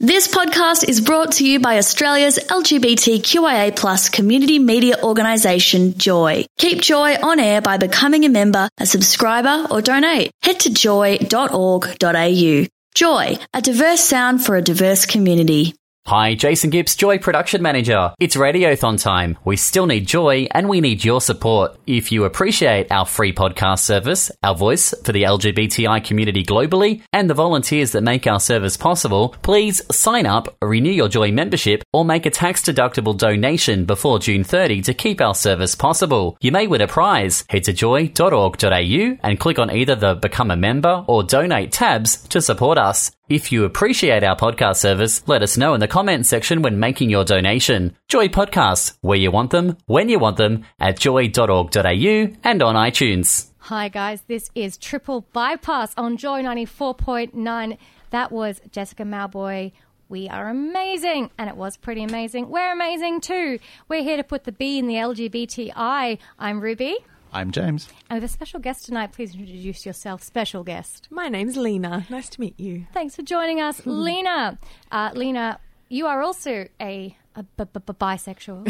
This podcast is brought to you by Australia's LGBTQIA+ community media organisation, Joy. Keep Joy on air by becoming a member, a subscriber or donate. Head to joy.org.au. Joy, a diverse sound for a diverse community. Hi, Jason Gibbs, Joy Production Manager. It's Radiothon time. We still need Joy and we need your support. If you appreciate our free podcast service, our voice for the LGBTI community globally, and the volunteers that make our service possible, please sign up, renew your Joy membership, or make a tax-deductible donation before June 30 to keep our service possible. You may win a prize. Head to joy.org.au and click on either the Become a Member or Donate tabs to support us. If you appreciate our podcast service, let us know in the comments section when making your donation. Joy Podcasts, where you want them, when you want them, at joy.org.au and on iTunes. Hi guys, this is Triple Bypass on Joy 94.9. That was Jessica Mauboy. We are amazing, and it was pretty amazing. We're amazing too. We're here to put the B in the LGBTI. I'm Ruby. I'm James. And we have a special guest tonight. Please introduce yourself, special guest. My name's Lena. Nice to meet you. Thanks for joining us, Lena. Lena, you are also a bisexual.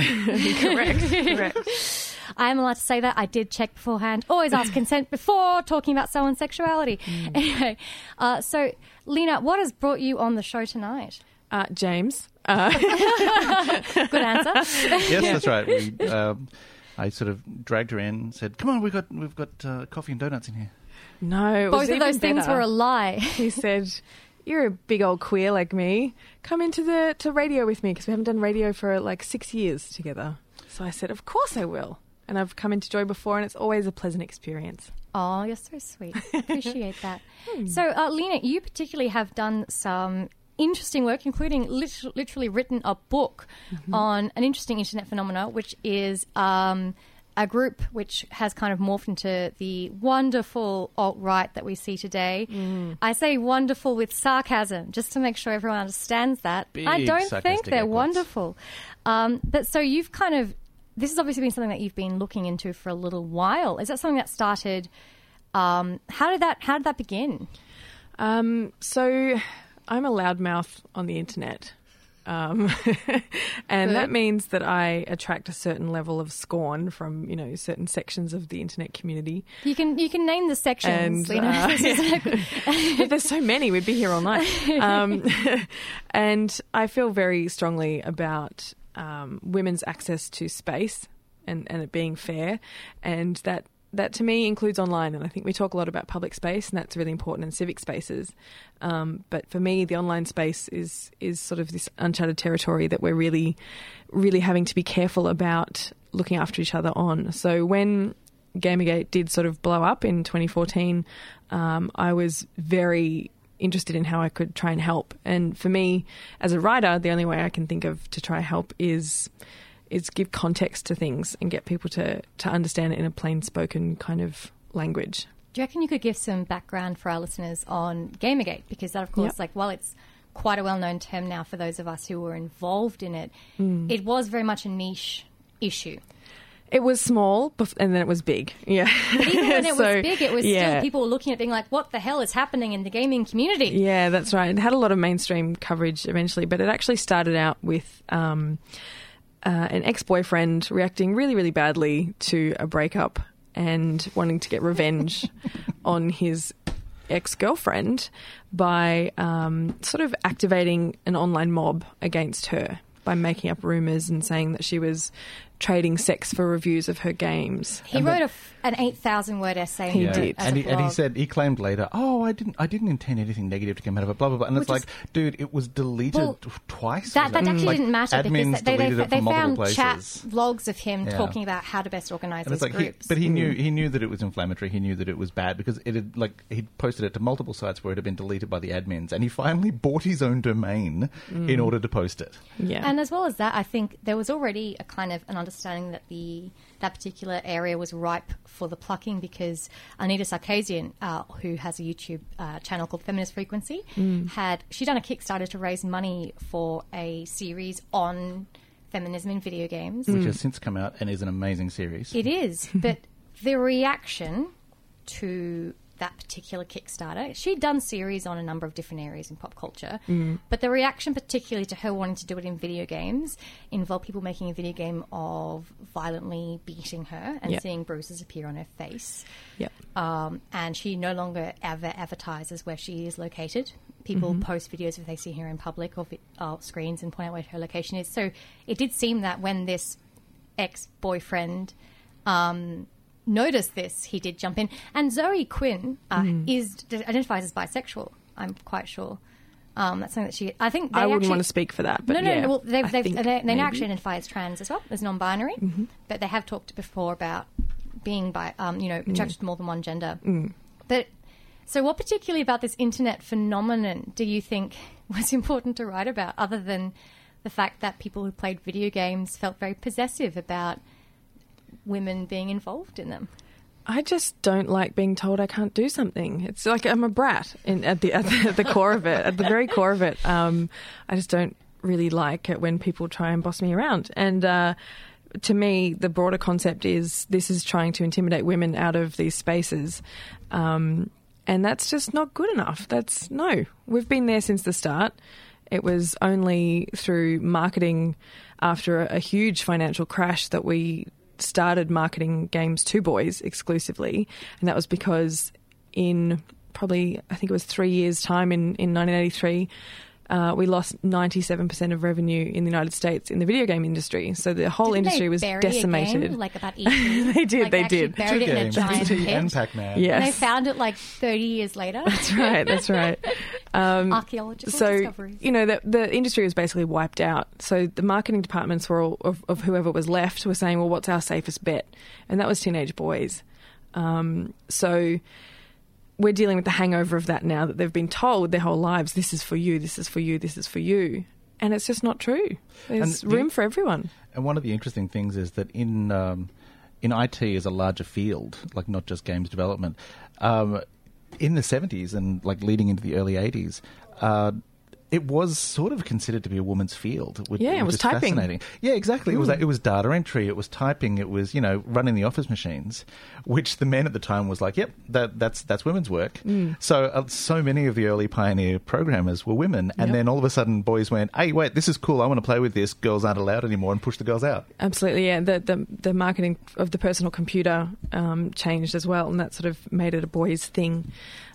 Correct. I am allowed to say that. I did check beforehand. Always ask consent before talking about someone's sexuality. Anyway, so Lena, what has brought you on the show tonight? James. Good answer. Yes, that's right. I sort of dragged her in, said, "Come on, we've got coffee and donuts in here." No, it both was of those even things better. were a lie. He said, "You're a big old queer like me. Come into to radio with me because we haven't done radio for like 6 years together." So I said, "Of course I will." And I've come into Joy before, and it's always a pleasant experience. Oh, you're so sweet. Appreciate that. So, Lena, you particularly have done some interesting work, including literally written a book on an interesting internet phenomena, which is a group which has kind of morphed into the wonderful alt-right that we see today. I say wonderful with sarcasm, just to make sure everyone understands that. Big I don't think they're sarcastic wonderful. But so you've kind of, this has obviously been something that you've been looking into for a little while. Is that something that started, how did that begin? So I'm a loudmouth on the internet. And that means that I attract a certain level of scorn from, certain sections of the internet community. You can name the sections. If there's so many, we'd be here all night. And I feel very strongly about women's access to space and it being fair, and that to me includes online. And I think we talk a lot about public space, and that's really important in civic spaces. But for me, the online space is sort of this uncharted territory that we're really, really having to be careful about looking after each other on. So when Gamergate did sort of blow up in 2014, I was very interested in how I could try and help. And for me, as a writer, the only way I can think of to try and help is give context to things and get people to understand it in a plain-spoken kind of language. Do you reckon you could give some background for our listeners on Gamergate? Because that, of course, while it's quite a well-known term now for those of us who were involved in it, it was very much a niche issue. It was small, and then it was big. Yeah. But even when it was big, it was still people were looking at it being like, what the hell is happening in the gaming community? Yeah, that's right. It had a lot of mainstream coverage eventually, but it actually started out with an ex-boyfriend reacting really, really badly to a breakup and wanting to get revenge on his ex-girlfriend by sort of activating an online mob against her by making up rumours and saying that she was trading sex for reviews of her games. He wrote an 8,000-word essay. He did. And he claimed later, I didn't intend anything negative to come out of it, blah, blah, blah. And it's like, dude, it was deleted twice. That actually didn't matter because they found places. Chat logs of him talking about how to best organise his groups. But he knew that it was inflammatory. He knew that it was bad because he'd posted it to multiple sites where it had been deleted by the admins, and he finally bought his own domain in order to post it. Yeah. And as well as that, I think there was already a kind of an understanding that that particular area was ripe for the plucking because Anita Sarkeesian, who has a YouTube channel called Feminist Frequency, she done a Kickstarter to raise money for a series on feminism in video games. Which has since come out and is an amazing series. It is, but the reaction to that particular Kickstarter. She'd done series on a number of different areas in pop culture, but the reaction particularly to her wanting to do it in video games involved people making a video game of violently beating her and seeing bruises appear on her face. Yep. And she no longer ever advertises where she is located. People post videos if they see her in public or screens and point out where her location is. So it did seem that when this ex-boyfriend noticed this, he did jump in. And Zoe Quinn identifies as bisexual, I'm quite sure. That's something that she... I think I wouldn't want to speak for that, but No. Well, they now actually identify as trans as well, as non-binary. But they have talked before about being attracted to more than one gender. But so what particularly about this internet phenomenon do you think was important to write about, other than the fact that people who played video games felt very possessive about women being involved in them? I just don't like being told I can't do something. It's like I'm a brat at the core of it, at the very core of it. I just don't really like it when people try and boss me around. And to me, the broader concept is this is trying to intimidate women out of these spaces. And that's just not good enough. We've been there since the start. It was only through marketing after a huge financial crash that we started marketing games to boys exclusively. And that was because in probably, I think it was 3 years' time in 1983, we lost 97% of revenue in the United States in the video game industry. So the whole industry was decimated. Game, like about E.T.? They did. Buried it in a giant pit. And Pac-Man. Yes. And they found it like 30 years later. That's right. Archaeological discoveries. The industry was basically wiped out. So the marketing departments were all, of whoever was left were saying, well, what's our safest bet? And that was teenage boys. So we're dealing with the hangover of that now, that they've been told their whole lives, this is for you, this is for you, this is for you. And it's just not true. There's room for everyone. And one of the interesting things is that in IT is a larger field, like not just games development. In the 70s and like leading into the early 80s, it was sort of considered to be a woman's field. Which it was is typing. Fascinating. Yeah, exactly. It was data entry. It was typing. It was running the office machines, which the men at the time was like, yep, that's women's work. So so many of the early pioneer programmers were women, and then all of a sudden boys went, hey, wait, this is cool. I want to play with this. Girls aren't allowed anymore, and push the girls out. Absolutely, yeah. The marketing of the personal computer changed as well, and that sort of made it a boys' thing.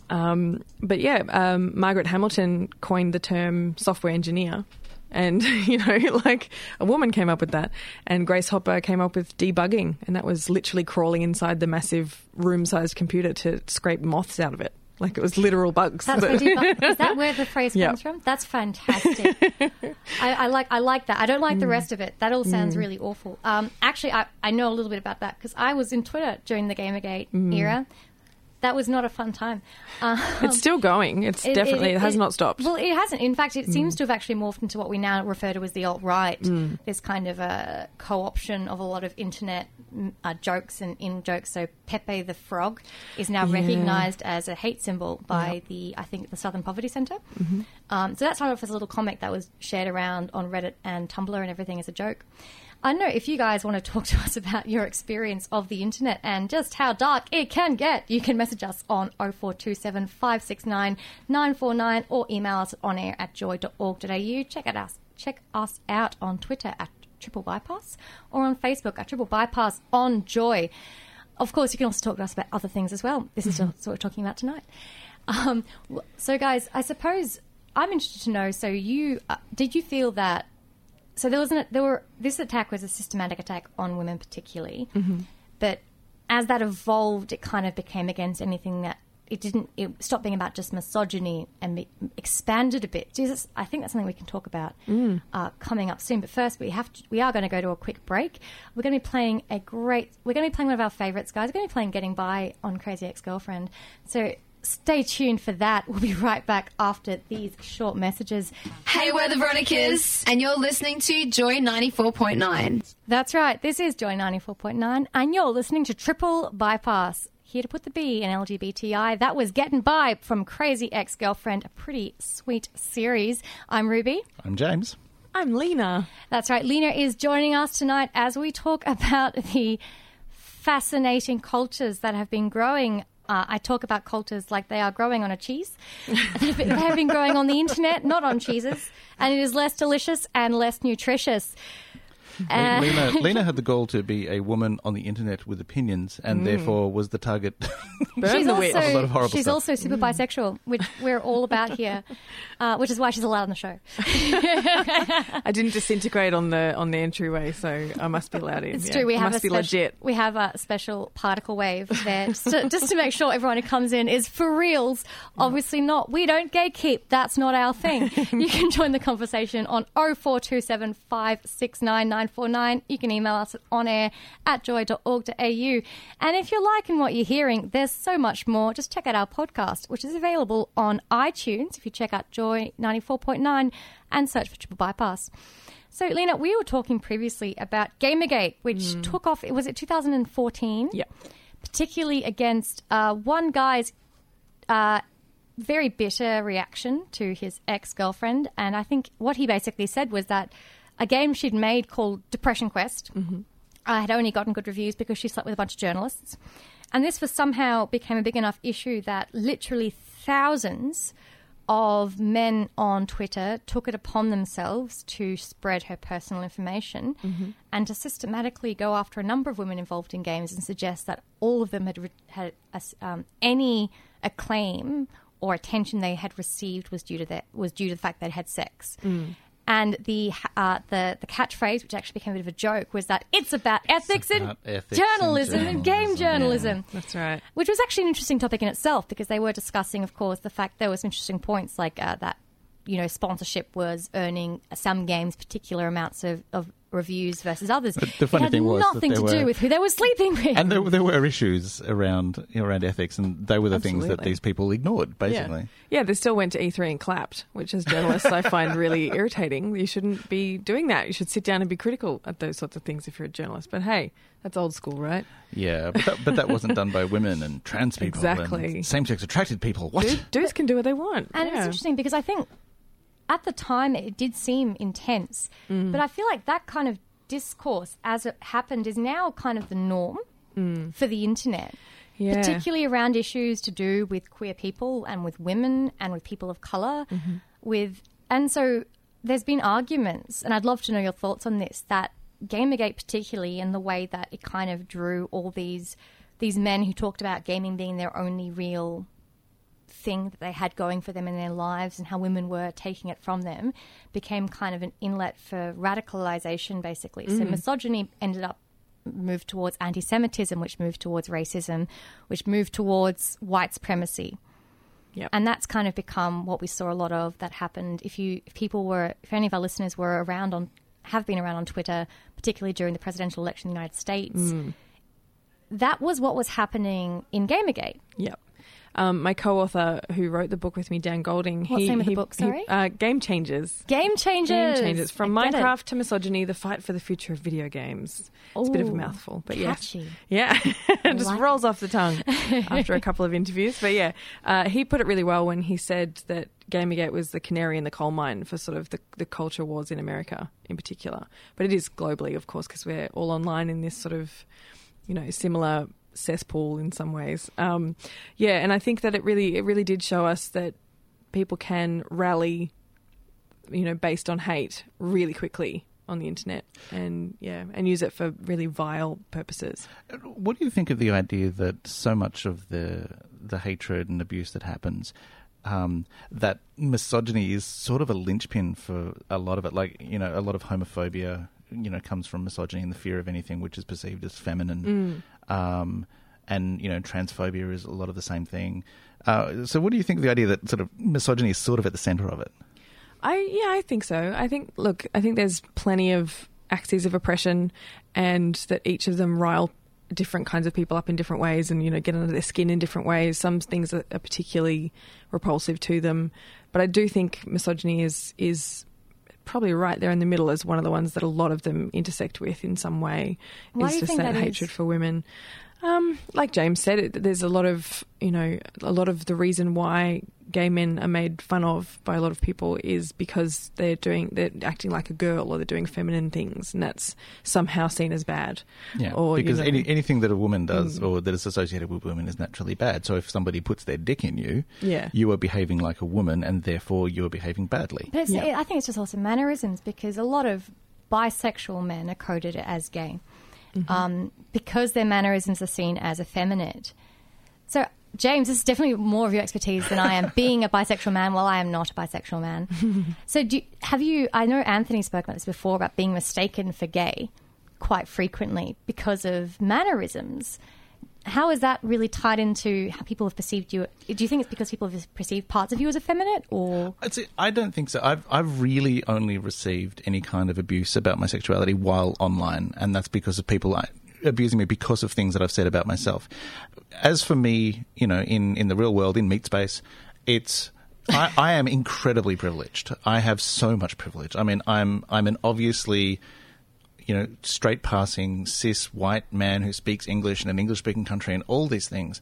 Margaret Hamilton coined the term software engineer, and like a woman came up with that, and Grace Hopper came up with debugging, and that was literally crawling inside the massive room-sized computer to scrape moths out of it. Like it was literal bugs. That's where is that where the phrase comes from? That's fantastic. I like that. I don't like the rest of it. That all sounds really awful. Actually, I know a little bit about that because I was in Twitter during the Gamergate era. That was not a fun time. It's still going. It has not stopped. Well, it hasn't. In fact, it seems to have actually morphed into what we now refer to as the alt-right. This kind of a co-option of a lot of internet jokes and in-jokes. So Pepe the Frog is now recognised as a hate symbol by the Southern Poverty Centre. So that started off as a little comic that was shared around on Reddit and Tumblr and everything as a joke. I don't know if you guys want to talk to us about your experience of the internet and just how dark it can get. You can message us on 0427 569 949 or email us at onair@joy.org.au. Check us out on Twitter at Triple Bypass or on Facebook at Triple Bypass on Joy. Of course, you can also talk to us about other things as well. This is what we're talking about tonight. So, guys, I suppose I'm interested to know. So, did you feel that? So this attack was a systematic attack on women particularly, but as that evolved, it kind of became against anything that it stopped being about just misogyny and expanded a bit. I think that's something we can talk about coming up soon. But first, we are going to go to a quick break. We're going to be playing one of our favourites, guys. We're going to be playing Getting By on Crazy Ex-Girlfriend. So stay tuned for that. We'll be right back after these short messages. Hey, we're the Veronicas, and you're listening to Joy 94.9. That's right. This is Joy 94.9, and you're listening to Triple Bypass. Here to put the B in LGBTI. That was Getting By from Crazy Ex-Girlfriend, a pretty sweet series. I'm Ruby. I'm James. I'm Lena. That's right. Lena is joining us tonight as we talk about the fascinating cultures that have been growing I talk about cultures like they are growing on a cheese. They have been growing on the internet, not on cheeses, and it is less delicious and less nutritious. Lena had the goal to be a woman on the internet with opinions, and therefore was the target of a lot of horrible stuff. She's also super bisexual, which we're all about here, which is why she's allowed on the show. I didn't disintegrate on the entryway, so I must be allowed in. It's true. We have legit. We have a special particle wave there, just to make sure everyone who comes in is for reals. Obviously not. We don't gatekeep. That's not our thing. You can join the conversation on 0427 569 949. You can email us at onair@joy.org.au. And if you're liking what you're hearing, there's so much more. Just check out our podcast, which is available on iTunes if you check out Joy 94.9 and search for Triple Bypass. So, Lena, we were talking previously about Gamergate, which took off, was it 2014? Yeah. Particularly against one guy's very bitter reaction to his ex-girlfriend. And I think what he basically said was that a game she'd made called Depression Quest had only gotten good reviews because she slept with a bunch of journalists. And this somehow became a big enough issue that literally thousands of men on Twitter took it upon themselves to spread her personal information and to systematically go after a number of women involved in games and suggest that all of them had any acclaim or attention they had received was due to the fact they'd had sex. And the catchphrase, which actually became a bit of a joke, was that it's about ethics and journalism and game journalism. Yeah, that's right. Which was actually an interesting topic in itself because they were discussing, of course, the fact there were some interesting points like that, sponsorship was earning some games particular amounts of reviews versus others. But the funny thing was nothing to do with who they were sleeping with. And there were issues around ethics, and they were the things that these people ignored, basically. Yeah, they still went to E3 and clapped, which as journalists I find really irritating. You shouldn't be doing that. You should sit down and be critical at those sorts of things if you're a journalist. But hey, that's old school, right? Yeah, but that wasn't done by women and trans people. Exactly. And same-sex attracted people. What? Dudes can do what they want. And it's interesting because I think at the time it did seem intense, but I feel like that kind of discourse as it happened is now kind of the norm for the internet, particularly around issues to do with queer people and with women and with people of colour. And so there's been arguments, and I'd love to know your thoughts on this, that Gamergate particularly and the way that it kind of drew all these men who talked about gaming being their only real thing that they had going for them in their lives and how women were taking it from them became kind of an inlet for radicalization, basically. So misogyny moved towards anti-Semitism, which moved towards racism, which moved towards white supremacy. Yep. And that's kind of become what we saw a lot of that happened. If any of our listeners have been around on Twitter, particularly during the presidential election in the United States, that was what was happening in Gamergate. Yep. My co-author who wrote the book with me, Dan Golding. What's the name of the book, sorry? Game Changers. Game Changers. From Minecraft to misogyny, the fight for the future of video games. It's a bit of a mouthful, but catchy. Yeah. It just rolls off the tongue after a couple of interviews. But yeah, he put it really well when he said that Gamergate was the canary in the coal mine for sort of the culture wars in America in particular. But it is globally, of course, because we're all online in this sort of, similar cesspool in some ways. And I think that it really did show us that people can rally, based on hate really quickly on the internet and use it for really vile purposes. What do you think of the idea that so much of the hatred and abuse that happens, that misogyny is sort of a linchpin for a lot of it? Like, a lot of homophobia comes from misogyny and the fear of anything which is perceived as feminine. And, transphobia is a lot of the same thing. So what do you think of the idea that sort of misogyny is sort of at the centre of it? I think so. I think there's plenty of axes of oppression and that each of them rile different kinds of people up in different ways and, get under their skin in different ways. Some things are particularly repulsive to them. But I do think misogyny is probably right there in the middle as one of the ones that a lot of them intersect with in some way. Why is do you just think that that hatred is? for women. Like James said, there's a lot of the reason why gay men are made fun of by a lot of people is because they're acting like a girl or they're doing feminine things, and that's somehow seen as bad. Yeah, or, because anything that a woman does or that is associated with women is naturally bad. So if somebody puts their dick in you, you are behaving like a woman, and therefore you are behaving badly. But I think it's just also mannerisms, because a lot of bisexual men are coded as gay. Because their mannerisms are seen as effeminate. So, James, this is definitely more of your expertise than I am, being a bisexual man while I am not a bisexual man. So I know Anthony spoke about this before, about being mistaken for gay quite frequently because of mannerisms. How is that really tied into how people have perceived you? Do you think it's because people have perceived parts of you as effeminate, or? I don't think so. I've really only received any kind of abuse about my sexuality while online, and that's because of people abusing me because of things that I've said about myself. As for me, in the real world, in meat space, I am incredibly privileged. I have so much privilege. I mean, I'm an obviously, straight passing cis white man who speaks English in an English speaking country and all these things.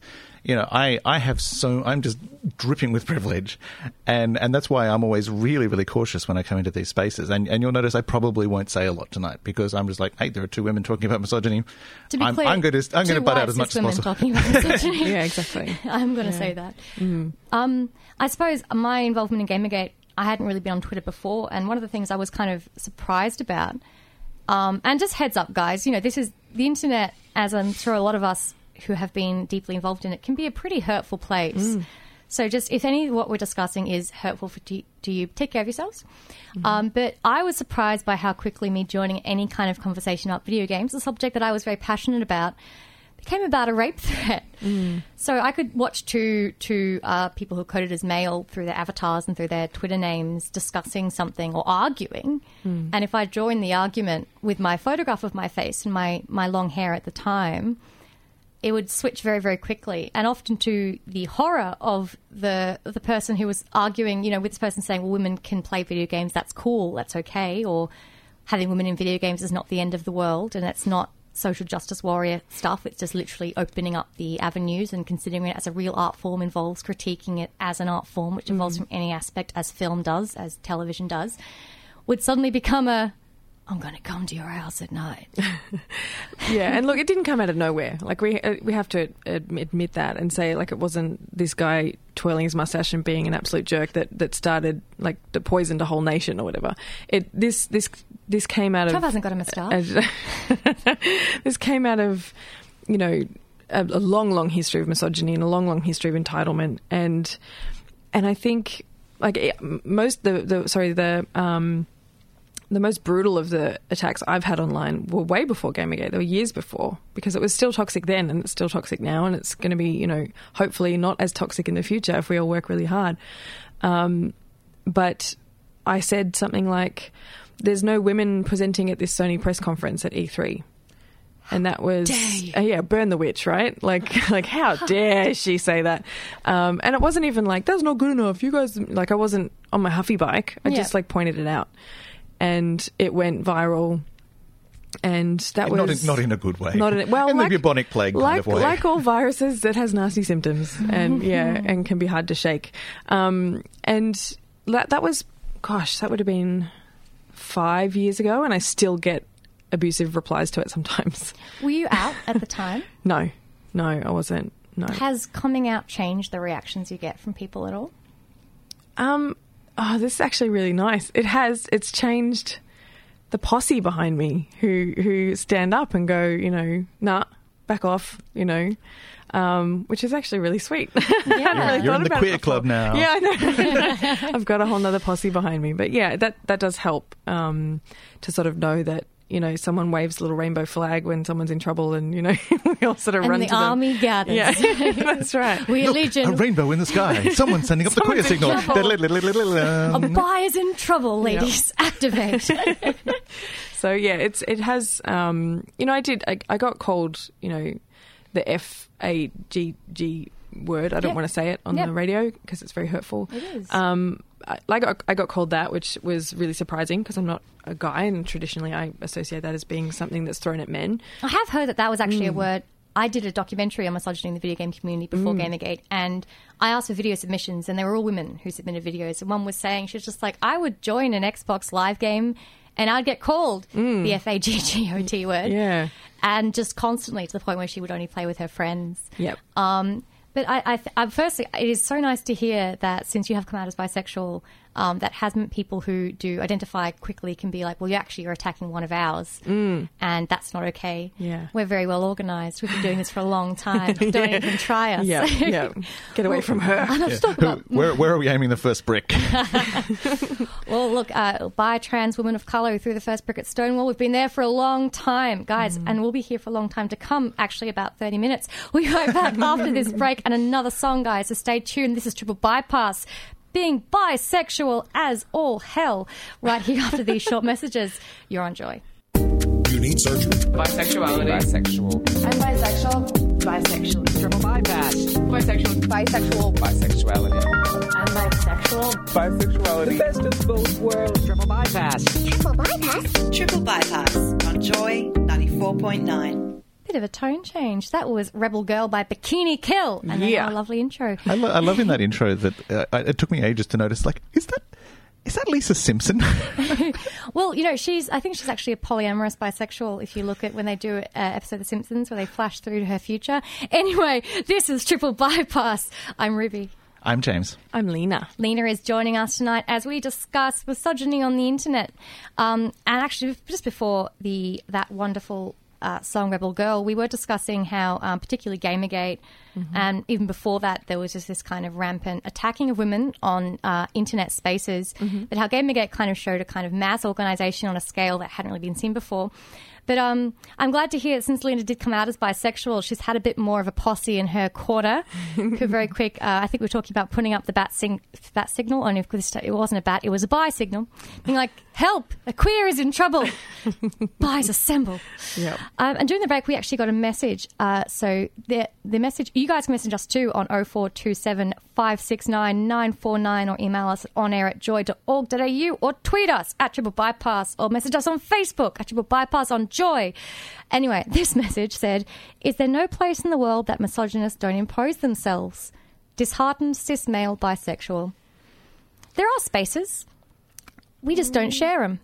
I'm just dripping with privilege, and that's why I'm always really, really cautious when I come into these spaces. And you'll notice I probably won't say a lot tonight because I'm just like, hey, there are two women talking about misogyny. To be clear, I'm going to butt out as much as possible. Talking about misogyny. Yeah, exactly. I'm going to say that. I suppose my involvement in Gamergate, I hadn't really been on Twitter before, and one of the things I was kind of surprised about, and just heads up, guys, this is the internet, as I'm sure a lot of us who have been deeply involved in it, can be a pretty hurtful place. So just if any of what we're discussing is hurtful to you, take care of yourselves. But I was surprised by how quickly me joining any kind of conversation about video games, a subject that I was very passionate about, became about a rape threat. So I could watch two people who coded as male through their avatars and through their Twitter names discussing something or arguing. And if I joined the argument with my photograph of my face and my long hair at the time, it would switch very, very quickly, and often to the horror of the person who was arguing, with this person saying, well, women can play video games, that's cool, that's okay, or having women in video games is not the end of the world, and it's not social justice warrior stuff, it's just literally opening up the avenues and considering it as a real art form involves critiquing it as an art form, which involves from any aspect, as film does, as television does, would suddenly become I'm going to come to your house at night. Yeah, and look, it didn't come out of nowhere. Like, we have to admit that and say, like, it wasn't this guy twirling his mustache and being an absolute jerk that started, like, that poisoned a whole nation or whatever. This came out of... Trav hasn't got a moustache. This came out of, a long, long history of misogyny and a long, long history of entitlement. And I think, like, the most brutal of the attacks I've had online were way before Gamergate. They were years before, because it was still toxic then and it's still toxic now, and it's going to be, hopefully not as toxic in the future if we all work really hard. But I said something like, there's no women presenting at this Sony press conference at E3. And that was, burn the witch, right? Like how dare she say that? And it wasn't even like, that's not good enough. You guys, like, I wasn't on my Huffy bike. I just pointed it out. And it went viral, and that was not in a good way. Not in the bubonic plague kind of way. Like all viruses, it has nasty symptoms, and and can be hard to shake. And that was, that would have been 5 years ago, and I still get abusive replies to it sometimes. Were you out at the time? No, I wasn't. No. Has coming out changed the reactions you get from people at all? Oh, this is actually really nice. It has. It's changed the posse behind me who stand up and go, nah, back off, which is actually really sweet. Yeah. You're in the queer club now. Yeah, I know. I've got a whole nother posse behind me. But yeah, that does help to sort of know that, someone waves a little rainbow flag when someone's in trouble, and, we all sort of run to them. And the army gathers. Yeah, that's right. We Look, Legion. a rainbow in the sky. Someone's sending up the queer signal. Abaya is in trouble, ladies. Yep. Activate. So, yeah, it has, I got called, the F-A-G-G word. I don't want to say it on the radio because it's very hurtful. It is. I got called that, which was really surprising because I'm not a guy, and traditionally I associate that as being something that's thrown at men. I have heard that was actually a word I did a documentary on misogyny in the video game community before Gamergate, and I asked for video submissions, and they were all women who submitted videos. And one was saying, she was just like, I would join an Xbox Live game and I'd get called the FAGGOT word. Yeah. And just constantly, to the point where she would only play with her friends. Yep. But I firstly, it is so nice to hear that since you have come out as bisexual, that hasn't people who do identify quickly can be like, well, you're attacking one of ours, and that's not okay. Yeah. We're very well organised. We've been doing this for a long time. Don't even try us. Yeah. Get away from her. Where are we aiming the first brick? Well, look, bi, trans, women of colour who threw the first brick at Stonewall. We've been there for a long time, guys, and we'll be here for a long time to come, actually about 30 minutes. We'll be right back after this break and another song, guys, so stay tuned. This is Triple Bypass, being bisexual as all hell, right here after these short messages. You're on Joy. You need surgery. Bisexuality. Bisexual. I'm bisexual. Bisexual. Triple bypass. Bisexual. Bisexual. Bisexuality. I'm bisexual. Bisexuality. The best of both worlds. Triple bypass. Triple bypass. Triple Bypass on Joy 94.9. Bit of a tone change. That was Rebel Girl by Bikini Kill. And a lovely intro. I love in that intro that it took me ages to notice, like, is that Lisa Simpson? Well, I think she's actually a polyamorous bisexual if you look at when they do an episode of The Simpsons where they flash through to her future. Anyway, this is Triple Bypass. I'm Ruby. I'm James. I'm Lena. Lena is joining us tonight as we discuss misogyny on the internet. And actually, just before that wonderful song Rebel Girl, we were discussing how particularly Gamergate, and even before that there was just this kind of rampant attacking of women on internet spaces, but how Gamergate kind of showed a kind of mass organisation on a scale that hadn't really been seen before. But I'm glad to hear that since Lena did come out as bisexual, she's had a bit more of a posse in her quarter. Very quick, I think we were talking about putting up the bat signal, only of course it wasn't a bat, it was a bi signal. Being like, help, a queer is in trouble. Bis assemble. Yep. And during the break, we actually got a message. So the message, you guys can message us too on 0427 569 949 or email us at onair@joy.org.au or tweet us at Triple Bypass or message us on Facebook at Triple Bypass on Joy. Anyway, this message said, is there no place in the world that misogynists don't impose themselves? Disheartened cis male bisexual. There are spaces. We just don't share them.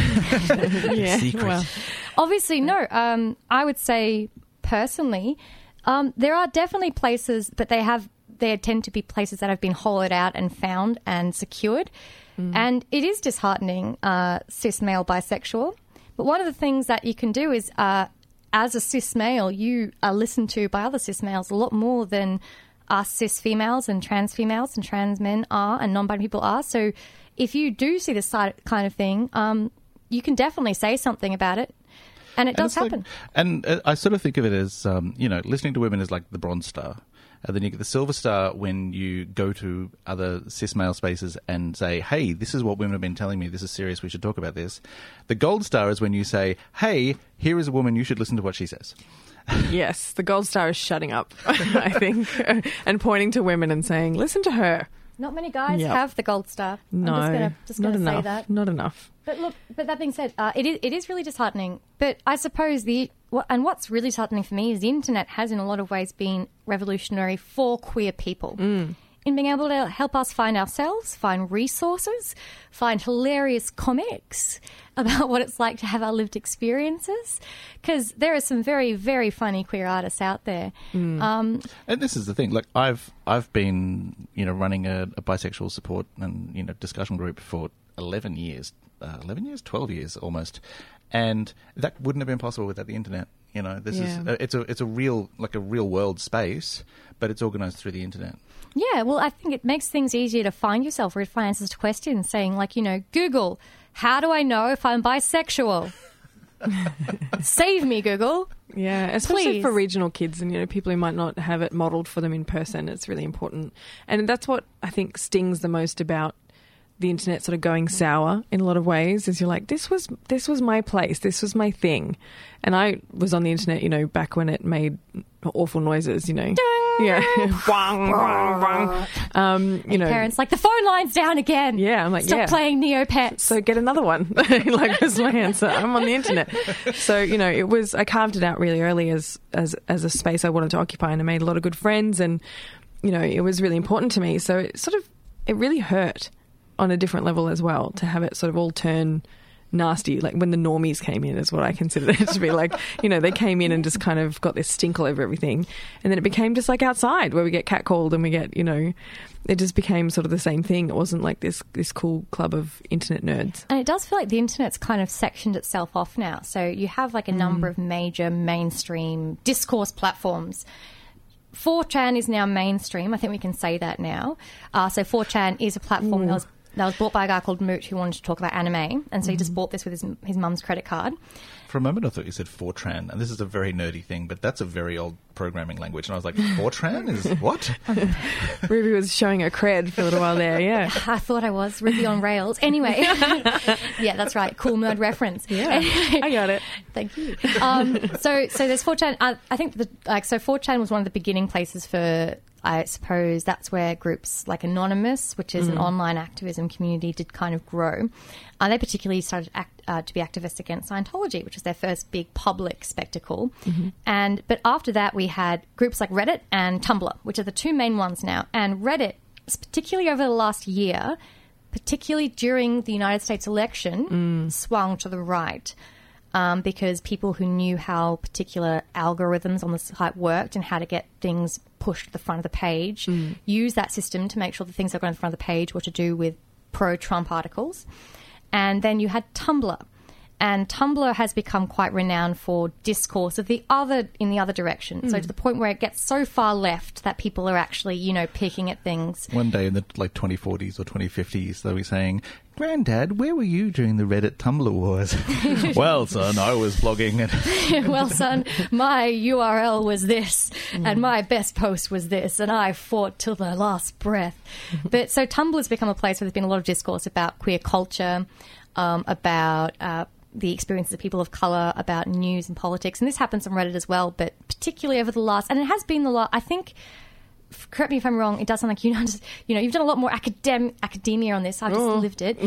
Secret. Well. Obviously, no. I would say personally, there are definitely places, but they tend to be places that have been hollowed out and found and secured. And it is disheartening, cis male bisexual. But one of the things that you can do is, as a cis male, you are listened to by other cis males a lot more than us cis females and trans men are and non-binary people are. So if you do see this kind of thing, you can definitely say something about it. And it does happen. I sort of think of it as, listening to women is like the Bronze Star. And then you get the Silver Star when you go to other cis male spaces and say, hey, this is what women have been telling me. This is serious. We should talk about this. The Gold Star is when you say, hey, here is a woman. You should listen to what she says. Yes, the Gold Star is shutting up, I think, and pointing to women and saying, listen to her. Not many guys have the Gold Star. No, I'm just going to say enough. that. Not enough. But look, that being said, it is really disheartening. But I suppose what's really disheartening for me is the internet has in a lot of ways been revolutionary for queer people. In being able to help us find ourselves, find resources, find hilarious comics about what it's like to have our lived experiences. Because there are some very, very funny queer artists out there. And this is the thing. Like I've been, running a bisexual support and discussion group for 11 years, 12 years almost, and that wouldn't have been possible without the internet. This is it's a real world space, but it's organised through the internet. Yeah, well, I think it makes things easier to find yourself or find answers to questions, saying like, Google, how do I know if I'm bisexual? Save me, Google. Yeah, especially Please. for regional kids and, people who might not have it modelled for them in person. It's really important. And that's what I think stings the most about the internet sort of going sour in a lot of ways, is you're like, this was my place, this was my thing. And I was on the internet, back when it made awful noises, Ding! Yeah. Wang, wang, wang. You know, parents like, the phone line's down again. Yeah, I'm like, Stop yeah. playing Neopets. So get another one. Like, was my answer. I'm on the internet. So, you know, I carved it out really early as a space I wanted to occupy, and I made a lot of good friends, and, you know, it was really important to me. So it really hurt on a different level as well to have it sort of all turn nasty, like when the normies came in is what I consider it to be. Like, you know, they came in and just kind of got this stink all over everything, and then it became just like outside where we get catcalled and we get, you know, it just became sort of the same thing. It wasn't like this cool club of internet nerds. And it does feel like the internet's kind of sectioned itself off now. So you have like a number of major mainstream discourse platforms. 4chan is now mainstream. I think we can say that now. So 4chan is a platform that was bought by a guy called Moot who wanted to talk about anime, and so he just bought this with his mum's credit card. For a moment I thought you said Fortran, and this is a very nerdy thing, but that's a very old programming language, and I was like, Fortran is what? Ruby was showing her cred for a little while there, yeah. I thought I was Ruby on Rails. Anyway, yeah, that's right, cool nerd reference. Yeah, anyway, I got it. Thank you. So there's 4chan. I think 4chan was one of the beginning places for, I suppose that's where groups like Anonymous, which is an online activism community, did kind of grow. They particularly started to be activists against Scientology, which was their first big public spectacle. But after that, we had groups like Reddit and Tumblr, which are the two main ones now. And Reddit, particularly over the last year, particularly during the United States election, swung to the right. Because people who knew how particular algorithms on the site worked and how to get things pushed to the front of the page used that system to make sure the things that were on the front of the page were to do with pro-Trump articles. And then you had Tumblr. And Tumblr has become quite renowned for discourse in the other direction. So to the point where it gets so far left that people are actually, you know, picking at things. One day in the 2040s or 2050s, they'll be saying, "Granddad, where were you during the Reddit Tumblr wars?" "Well, son, I was blogging it." "Well, son, my URL was this, and my best post was this, and I fought till the last breath." But so Tumblr's become a place where there's been a lot of discourse about queer culture, about the experiences of people of colour, about news and politics. And this happens on Reddit as well, but particularly over the last... And it has been I think... Correct me if I'm wrong, it does sound like you've done a lot more academia on this. I've just lived it.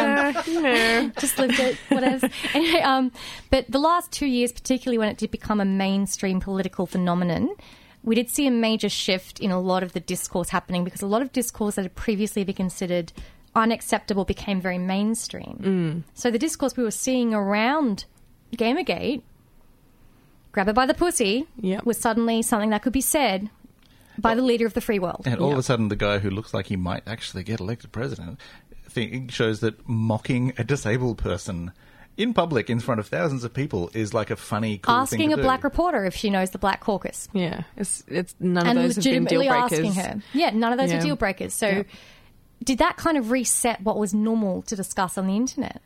Just lived it, whatever. Anyway, but the last 2 years, particularly when it did become a mainstream political phenomenon, we did see a major shift in a lot of the discourse happening, because a lot of discourse that had previously been considered unacceptable became very mainstream. So the discourse we were seeing around Gamergate, grab her by the pussy, was suddenly something that could be said by the leader of the free world. And all of a sudden, the guy who looks like he might actually get elected president shows that mocking a disabled person in public in front of thousands of people is like a funny, cool asking thing to a do. black reporter if she knows the Black Caucus. Yeah, it's none of those have been deal legitimately breakers. asking her. Yeah, none of those are deal breakers. So did that kind of reset what was normal to discuss on the internet?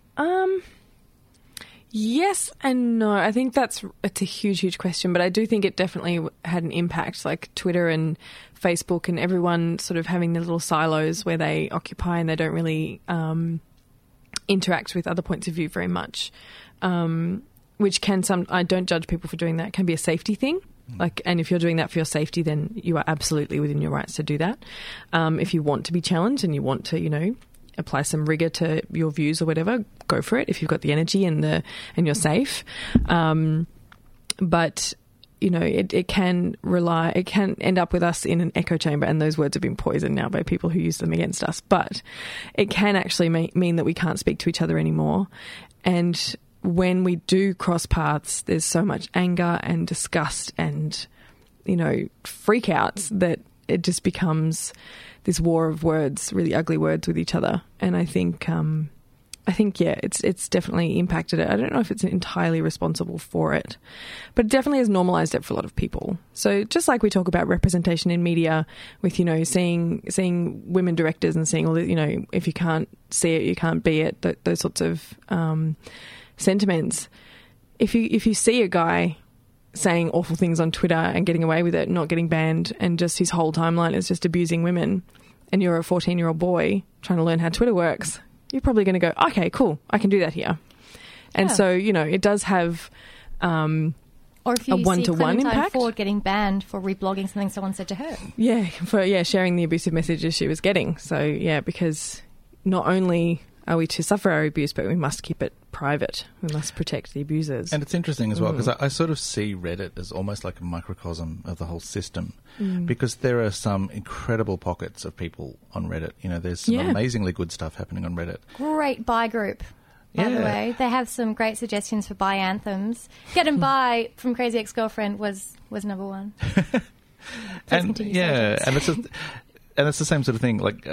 Yes and no. I think it's a huge question, but I do think it definitely had an impact, like Twitter and Facebook and everyone sort of having their little silos where they occupy and they don't really interact with other points of view very much, which I don't judge people for doing that. It can be a safety thing. And if you're doing that for your safety, then you are absolutely within your rights to do that. If you want to be challenged and you want to, apply some rigour to your views or whatever, go for it if you've got the energy and you're safe. But it can end up with us in an echo chamber, and those words have been poisoned now by people who use them against us. But it can actually mean that we can't speak to each other anymore. And when we do cross paths, there's so much anger and disgust and, freakouts that it just becomes this war of words, really ugly words with each other. And I think it's definitely impacted it. I don't know if it's entirely responsible for it, but it definitely has normalised it for a lot of people. So just like we talk about representation in media with, seeing women directors and seeing all the, if you can't see it, you can't be it, those sorts of sentiments. If you see a guy saying awful things on Twitter and getting away with it, not getting banned, and just his whole timeline is just abusing women, and you're a 14-year-old boy trying to learn how Twitter works, you're probably going to go, okay, cool, I can do that here. And so, it does have Or if you see one-to-one Clementine impact? Ford getting banned for reblogging something someone said to her. Yeah, sharing the abusive messages she was getting. So, yeah, because not only are we to suffer our abuse, but we must keep it private. We must protect the abusers. And it's interesting as well, because I sort of see Reddit as almost like a microcosm of the whole system, because there are some incredible pockets of people on Reddit. You know, there's some amazingly good stuff happening on Reddit. Great buy group, by the way. They have some great suggestions for buy anthems. Get 'em Buy from Crazy Ex-Girlfriend was number one. And it's the same sort of thing. Like,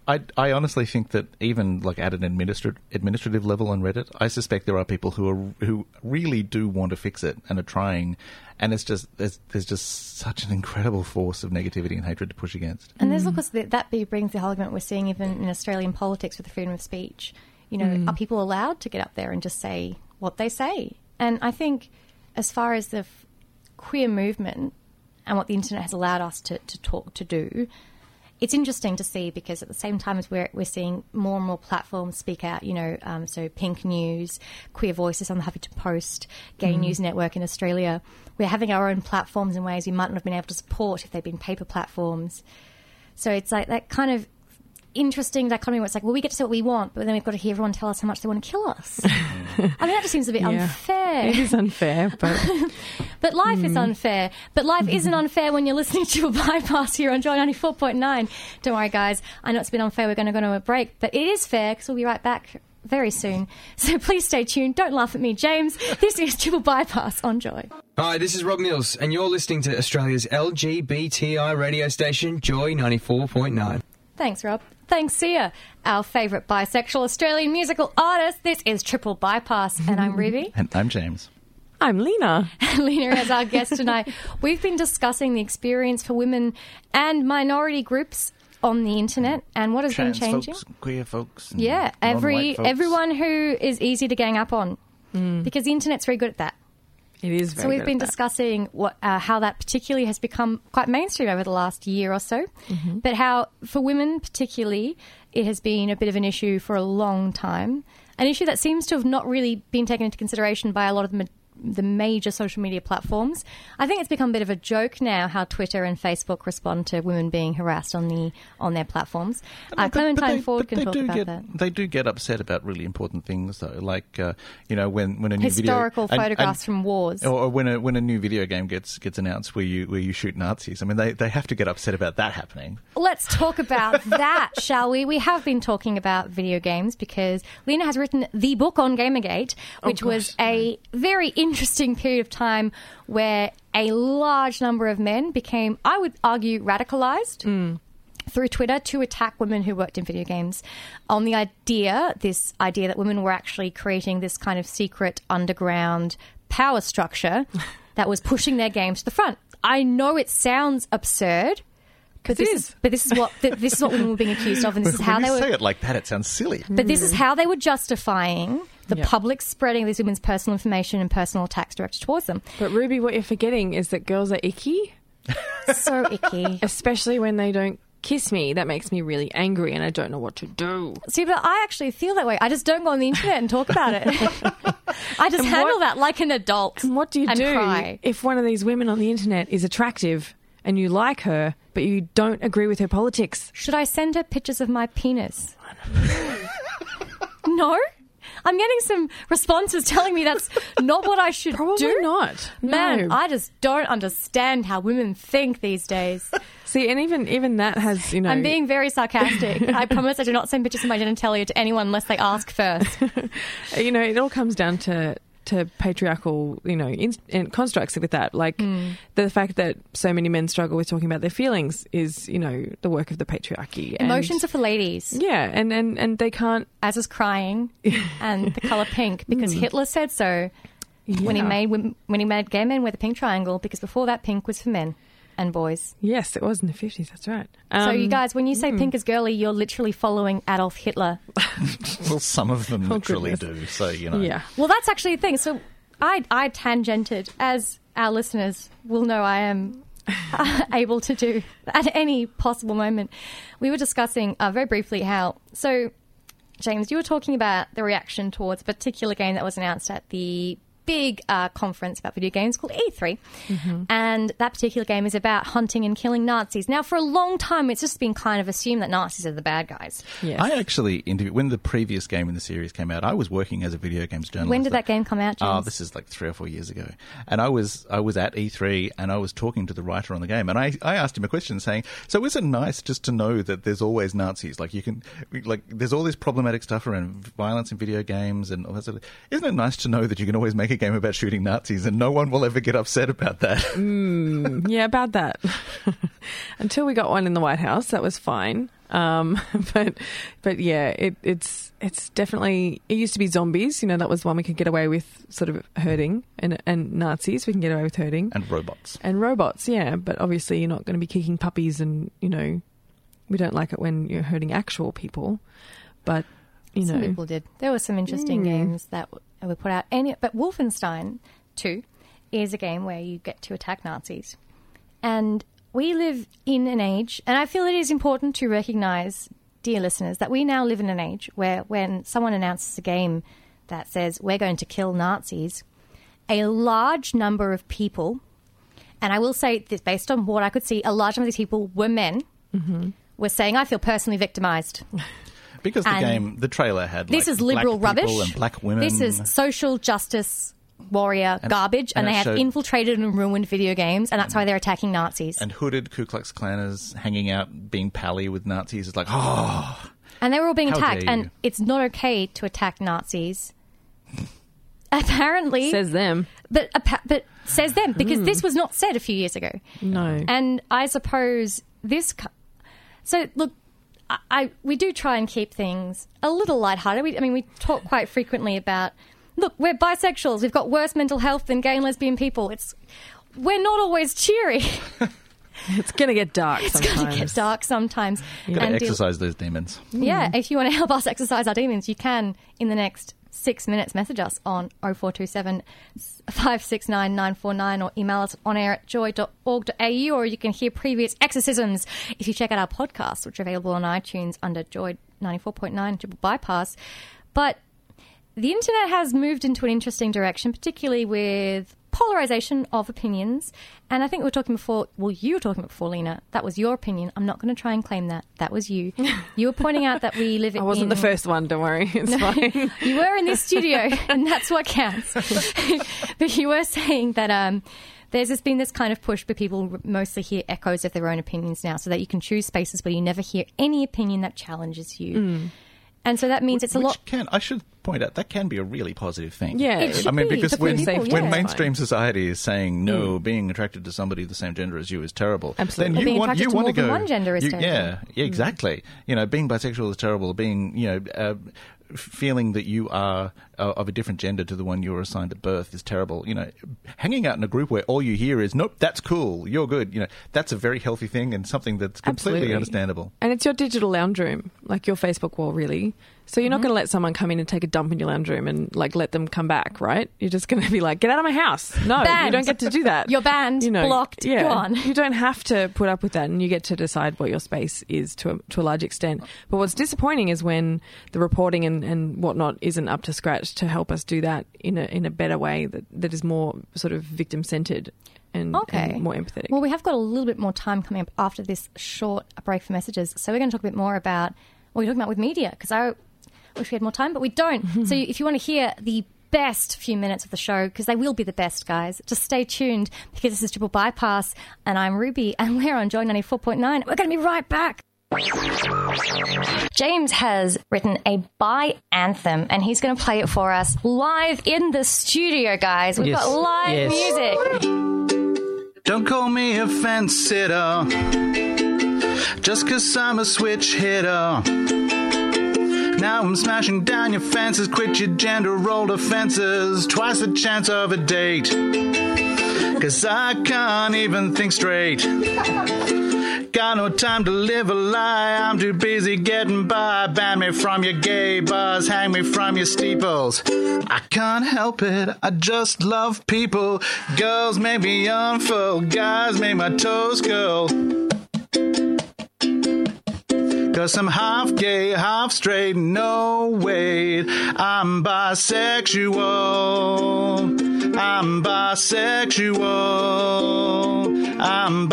I honestly think that even like at an administrative level on Reddit, I suspect there are people who really do want to fix it and are trying, and it's just there's just such an incredible force of negativity and hatred to push against. And there's, of course, that brings the whole argument we're seeing even in Australian politics with the freedom of speech. You know, are people allowed to get up there and just say what they say? And I think, as far as the queer movement and what the internet has allowed us to talk to do, it's interesting to see, because at the same time as we're seeing more and more platforms speak out, you know, so Pink News, Queer Voices on the Huffington Post, Gay News Network in Australia, we're having our own platforms in ways we might not have been able to support if they'd been paper platforms. So it's like that kind of interesting dichotomy where it's like, well, we get to say what we want, but then we've got to hear everyone tell us how much they want to kill us. I mean, that just seems a bit unfair. It is unfair, but... But life is unfair. But life isn't unfair when you're listening to a bypass here on Joy 94.9. Don't worry, guys. I know it's been unfair. We're going to go to a break. But it is fair, because we'll be right back very soon. So please stay tuned. Don't laugh at me, James. This is Triple Bypass on Joy. Hi, this is Rob Mills, and you're listening to Australia's LGBTI radio station, Joy 94.9. Thanks, Rob. Thanks, Sia, our favourite bisexual Australian musical artist. This is Triple Bypass, and I'm Ruby. And I'm James. I'm Lena. Lena is our guest tonight. We've been discussing the experience for women and minority groups on the internet and what has been changing. Folks, queer folks. And everyone folks. who is easy to gang up on, because the internet's very good at that. It is very So we've good been at that. discussing how that particularly has become quite mainstream over the last year or so, but how for women particularly it has been a bit of an issue for a long time, an issue that seems to have not really been taken into consideration by a lot of the major social media platforms. I think it's become a bit of a joke now how Twitter and Facebook respond to women being harassed on their platforms. Clementine Ford can talk about that. They do get upset about really important things, though, like you know, when a new historical video, photographs from wars, or when a new video game gets announced where you shoot Nazis. I mean, they have to get upset about that happening. Let's talk about that, shall we? We have been talking about video games because Lena has written the book on Gamergate, which was a very interesting period of time where a large number of men became, I would argue, radicalized through Twitter to attack women who worked in video games on the idea that women were actually creating this kind of secret underground power structure that was pushing their games to the front. I know it sounds absurd, but this is what women were being accused of, and this is how when they you were. say it like that, it sounds silly. But this is how they were justifying the public spreading of these women's personal information and personal attacks directed towards them. But Ruby, what you're forgetting is that girls are icky. So icky. Especially when they don't kiss me. That makes me really angry and I don't know what to do. See, but I actually feel that way. I just don't go on the internet and talk about it. I just handle that like an adult. And what do you do cry. if one of these women on the internet is attractive and you like her, but you don't agree with her politics? Should I send her pictures of my penis? No? I'm getting some responses telling me that's not what I should Probably do. not. Man, No. I just don't understand how women think these days. See, and even that has, you know... I'm being very sarcastic. I promise I do not send pictures of my genitalia to anyone unless they ask first. You know, it all comes down to patriarchal, you know, constructs with that. Like the fact that so many men struggle with talking about their feelings is, you know, the work of the patriarchy. Emotions are for ladies. Yeah, and they can't... As is crying and the colour pink, because Hitler said so when he made gay men wear the pink triangle, because before that pink was for men and boys. Yes, it was in the 50s, that's right. So you guys, when you say pink is girly, you're literally following Adolf Hitler. Well, some of them literally do, so, you know. Yeah. Well, that's actually the thing. So I tangented, as our listeners will know I am able to do at any possible moment. We were discussing very briefly how... So, James, you were talking about the reaction towards a particular game that was announced at the big conference about video games called E3. And that particular game is about hunting and killing Nazis. Now, for a long time, it's just been kind of assumed that Nazis are the bad guys. Yes. I actually interviewed, when the previous game in the series came out, I was working as a video games journalist. When did that game come out, James? Oh, this is like 3 or 4 years ago. And I was at E3 and I was talking to the writer on the game, and I asked him a question saying, so is it nice just to know that there's always Nazis? Like, you can, like, there's all this problematic stuff around violence in video games and all that sort of, isn't it nice to know that you can always make a game about shooting Nazis and no one will ever get upset about that? Yeah, about that. Until we got one in the White House, that was fine. But yeah, it's definitely, it used to be zombies, you know, that was one we could get away with sort of hurting, and Nazis we can get away with hurting. And robots. And robots, yeah, but obviously you're not going to be kicking puppies, and, you know, we don't like it when you're hurting actual people, but, you know. Some people did. There were some interesting games that we put out. But Wolfenstein 2 is a game where you get to attack Nazis. And we live in an age, and I feel it is important to recognise, dear listeners, that we now live in an age where when someone announces a game that says we're going to kill Nazis, a large number of people, and I will say this based on what I could see, a large number of these people were men, were saying, I feel personally victimised. Because the trailer had this like is liberal black people rubbish. And black women. This is social justice warrior garbage, and they have infiltrated and ruined video games, and that's why they're attacking Nazis. And hooded Ku Klux Klanners hanging out, being pally with Nazis. It's like, oh. And they were all being attacked, dare you. and it's not okay to attack Nazis. Apparently. Says them. But says them, because this was not said a few years ago. No. And I suppose this... So, look, we do try and keep things a little lighthearted. We talk quite frequently about, look, we're bisexuals. We've got worse mental health than gay and lesbian people. We're not always cheery. It's going to get dark sometimes. It's going to get dark sometimes. You've got to exercise those demons. Yeah, if you want to help us exercise our demons, you can, in the next 6 minutes, message us on 0427 569 949 or email us on air at joy.org.au, or you can hear previous exorcisms if you check out our podcasts, which are available on iTunes under Joy 94.9 Triple Bypass. But the internet has moved into an interesting direction, particularly with polarization of opinions. And I think we were talking before, you were talking before, Lena. That was your opinion. I'm not going to try and claim that. That was you. You were pointing out that we live in... I wasn't the first one, don't worry. It's fine. You were in this studio, and that's what counts. But you were saying that there's been this kind of push where people mostly hear echoes of their own opinions now, so that you can choose spaces where you never hear any opinion that challenges you. And so that means it's a lot... I should point out, that can be a really positive thing. Yeah. Because when people, mainstream society is saying, no, being attracted to somebody of the same gender as you is terrible, absolutely. then being attracted to more than one gender is terrible. Yeah, exactly. You know, being bisexual is terrible. Being, feeling that you are of a different gender to the one you were assigned at birth is terrible. You know, hanging out in a group where all you hear is, nope, that's cool, you're good. You know, that's a very healthy thing and something that's completely understandable. And it's your digital lounge room, like your Facebook wall, really. So you're not going to let someone come in and take a dump in your lounge room and like let them come back, right? You're just going to be like, get out of my house. No, banned. You don't get to do that. You're banned, blocked, yeah, gone. You don't have to put up with that, and you get to decide what your space is to a large extent. But what's disappointing is when the reporting and whatnot isn't up to scratch to help us do that in a better way that is more sort of victim-centred and more empathetic. Well, we have got a little bit more time coming up after this short break for messages, so we're going to talk a bit more about what we're talking about with media, because I wish we had more time, but we don't. So if you want to hear the best few minutes of the show, because they will be the best, guys, just stay tuned, because this is Triple Bypass, and I'm Ruby, and we're on Joy 94.9. We're going to be right back. James has written a bi anthem, and he's going to play it for us live in the studio, guys. We've got live music. Don't call me a fence sitter, just 'cause I'm a switch hitter. Now I'm smashing down your fences, quit your gender role offenses, twice the chance of a date, 'cause I can't even think straight. Got no time to live a lie, I'm too busy getting by. Ban me from your gay bars, hang me from your steeples. I can't help it, I just love people. Girls make me unfull, guys make my toes curl. 'Cause I'm half gay, half straight, no wait, I'm bisexual. I'm bisexual. I'm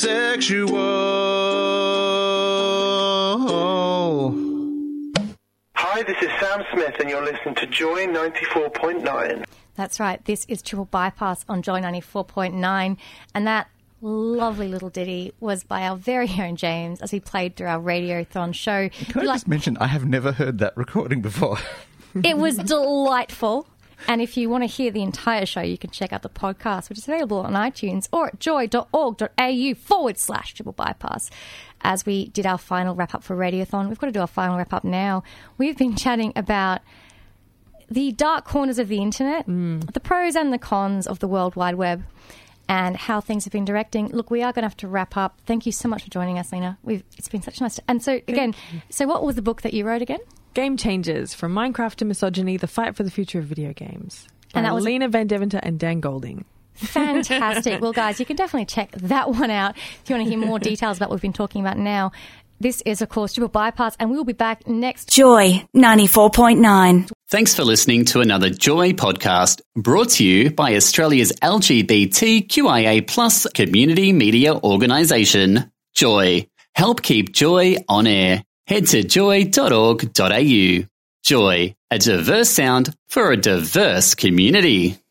bisexual. Hi, this is Sam Smith, and you're listening to Joy 94.9. That's right. This is Triple Bypass on Joy 94.9, and that lovely little ditty was by our very own James as he played through our Radiothon show. Can I just mention, I have never heard that recording before. It was delightful. And if you want to hear the entire show, you can check out the podcast, which is available on iTunes or at joy.org.au/Triple Bypass. As we did our final wrap-up for Radiothon, we've got to do our final wrap-up now. We've been chatting about the dark corners of the internet, the pros and the cons of the World Wide Web, and how things have been directing. Look, we are going to have to wrap up. Thank you so much for joining us, Lena. It's been such a nice... And so, again, so what was the book that you wrote again? Game Changers, From Minecraft to Misogyny, The Fight for the Future of Video Games. And that was Lena Van Deventer and Dan Golding. Fantastic. Well, guys, you can definitely check that one out if you want to hear more details about what we've been talking about now. This is, of course, Triple Bypass, and we will be back next... Joy 94.9. Thanks for listening to another Joy podcast brought to you by Australia's LGBTQIA+ community media organisation, Joy. Help keep Joy on air. Head to joy.org.au. Joy, a diverse sound for a diverse community.